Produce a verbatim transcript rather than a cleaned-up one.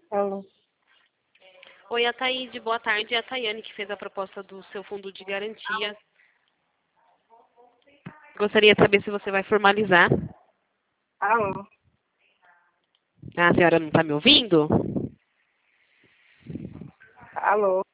Alô. Oi, Ataíde, boa tarde. É a Tayane que fez a proposta do seu fundo de garantia. Gostaria de saber se você vai formalizar. Alô. Ah, a senhora não está me ouvindo? Alô.